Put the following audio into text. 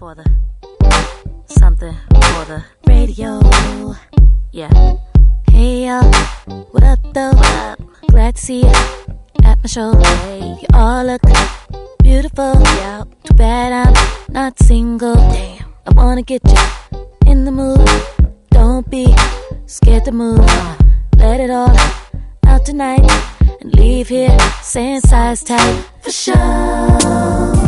for the something for the radio. Yeah. Hey y'all, what up though? What up? Glad to see you at my show. Hey, you all look beautiful. Yeah. Too bad I'm not single. Damn. I wanna get you in the mood. Don't be scared to move. Let it all out tonight and leave here saying size tight for sure.